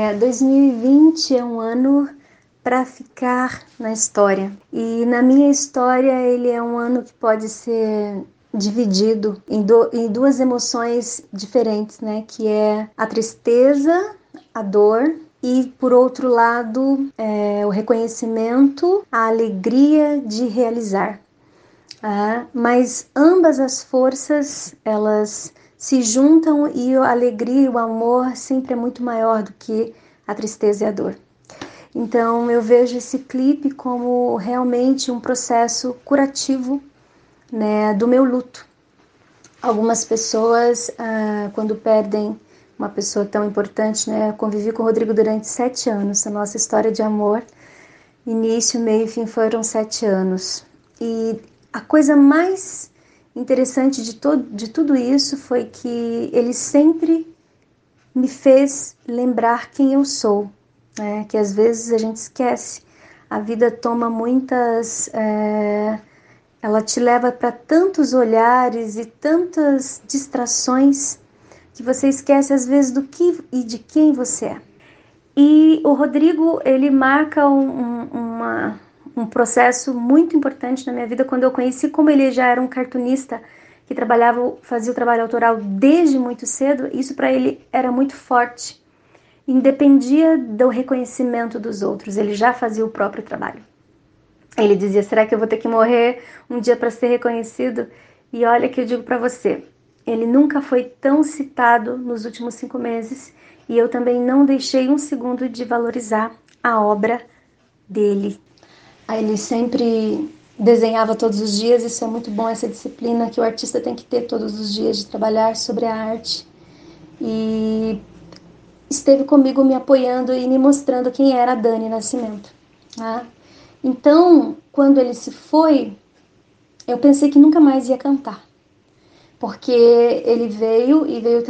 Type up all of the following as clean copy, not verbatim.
2020 é um ano para ficar na história. E na minha história, ele é um ano que pode ser dividido em duas emoções diferentes, né? Que é a tristeza, a dor e, por outro lado, o reconhecimento, a alegria de realizar. Mas ambas as forças, elas se juntam e a alegria e o amor sempre é muito maior do que a tristeza e a dor. Então eu vejo esse clipe como realmente um processo curativo, né, do meu luto. Algumas pessoas, quando perdem uma pessoa tão importante, né, eu convivi com o Rodrigo durante 7 anos, a nossa história de amor, início, meio e fim foram 7 anos. E a coisa mais interessante de tudo isso foi que ele sempre me fez lembrar quem eu sou, né? Que às vezes a gente esquece. A vida toma muitas... ela te leva para tantos olhares e tantas distrações que você esquece às vezes do que e de quem você é. E o Rodrigo, ele marca um processo muito importante na minha vida quando eu conheci, como ele já era um cartunista que fazia o trabalho autoral desde muito cedo, isso para ele era muito forte. Independia do reconhecimento dos outros, ele já fazia o próprio trabalho. Ele dizia, será que eu vou ter que morrer um dia para ser reconhecido? E olha que eu digo para você, ele nunca foi tão citado nos últimos 5 meses e eu também não deixei um segundo de valorizar a obra dele. Aí ele sempre desenhava todos os dias, isso é muito bom, essa disciplina que o artista tem que ter todos os dias de trabalhar sobre a arte. E esteve comigo me apoiando e me mostrando quem era a Dani Nascimento. Tá? Então, quando ele se foi, eu pensei que nunca mais ia cantar. Porque ele veio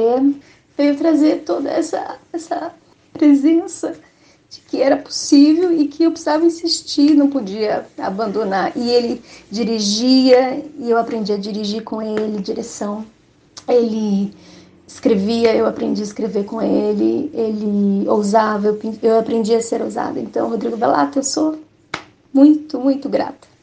trazer toda essa presença de que era possível e que eu precisava insistir, não podia abandonar. E ele dirigia e eu aprendi a dirigir com ele, direção. Ele escrevia, eu aprendi a escrever com ele. Ele ousava, eu aprendi a ser ousada. Então, Rodrigo Bellato, eu sou muito, muito grata.